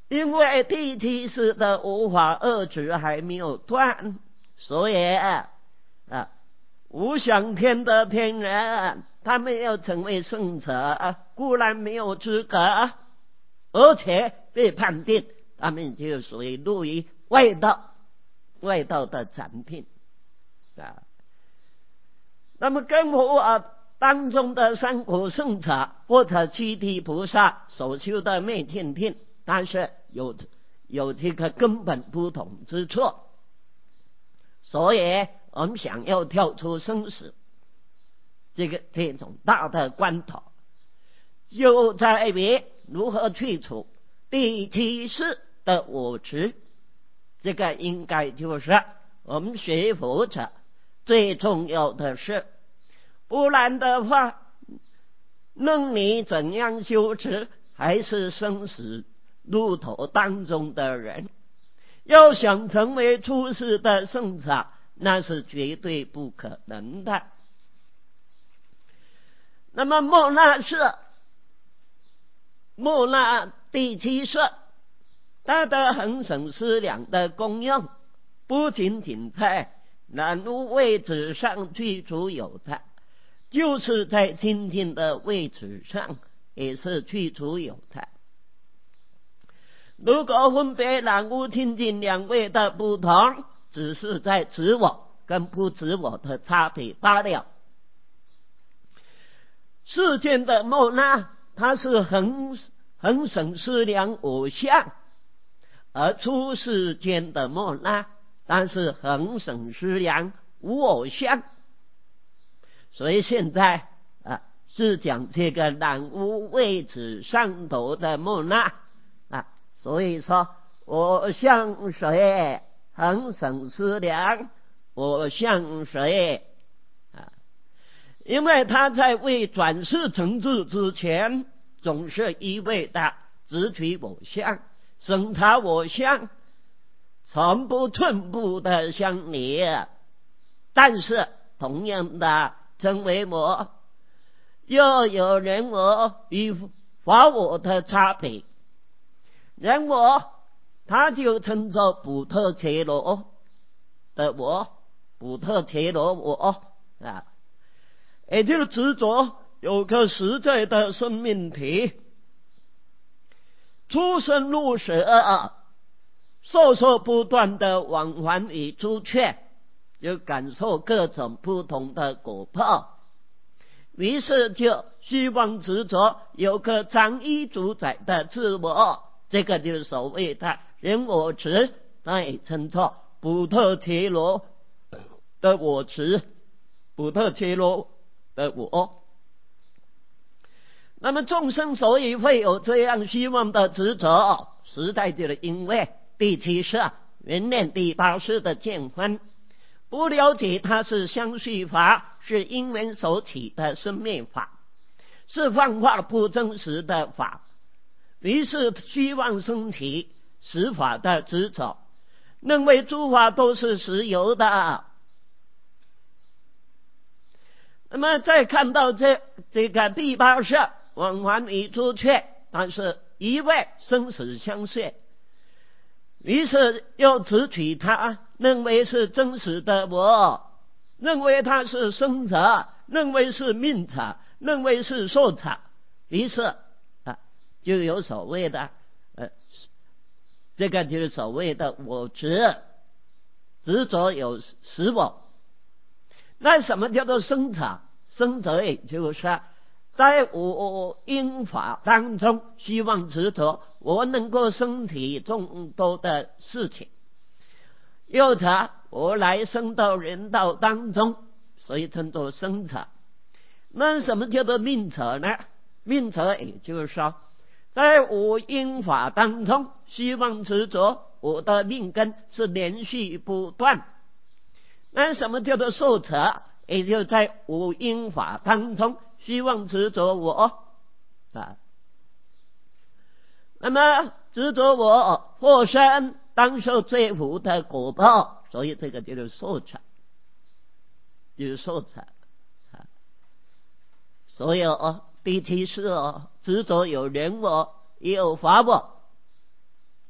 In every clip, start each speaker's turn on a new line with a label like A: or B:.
A: 因为第七世的无法遏制还没有断，所以无想天的天人，他们要成为圣者，固然没有资格，而且被判定他们就属于入于外道的产品那么跟我当中的三果圣者或者七地菩萨所修的灭天品，但是有这个根本不同之处，所以我们想要跳出生死这种大的关头，就在于如何去除第七世的我执。这个应该就是我们学佛者最重要的事，不然的话，论你怎样修持，还是生死路途当中的人，要想成为出世的圣者，那是绝对不可能的。那么莫那第七世，它的恒生思量的功用，不仅仅在南无位置上去除有的，就是在清净的位置上也是去除有的。如果分别南无清净两位的不同，只是在执我跟不执我的差别罢了。世间的莫那，它是恒生思量我相，而出世间的莫那，但是恒生思量无我相。所以现在是讲这个南无位置上头的莫那所以说我向谁恒生思量，我向谁因为他在未转世成智之前，总是一味的执取我相，审查我相，从不寸步的相离。但是同样的称为我，又有人我与法我的差别。人我他就称作补特伽罗的我，补特伽罗我也就是执着有个实在的生命体，出生入死受不断的往还与朱雀，就感受各种不同的果报，于是就希望执着有个单一主宰的自我，这个就是所谓的人我执，那也称作补特伽罗的我执，补特伽罗的我。那么众生所以会有这样希望的执着，实在就是因为第七世原念第八世的见分，不了解它是相续法，是因缘所起的生灭法，是幻化不真实的法，于是希望升起实法的执着，认为诸法都是实有的。那么再看到这个第八世往还与朱雀，但是一味生死相续，于是又执取他，认为是真实的我，认为他是生者，认为是命者，认为是受者，于是就有所谓的这个就是所谓的我执着有实我。那什么叫做生者？生者也就是在五因法当中希望执着我能够身体众多的事情，又者我来生到人道当中，所以称作生者。那什么叫做命者呢？命者也就是说在五因法当中希望执着我的命根是连续不断。那什么叫做受者？也就在五因法当中希望执着我那么执着我获生当受罪苦的果报，所以这个就是受者，就是受者所以第七世执着有人我也有法我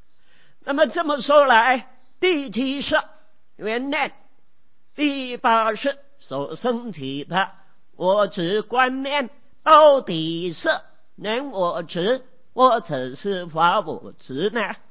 A: 那么这么说来，第七世元年，第八世所升起的我执观念，到底是能我执，或者是法我执呢？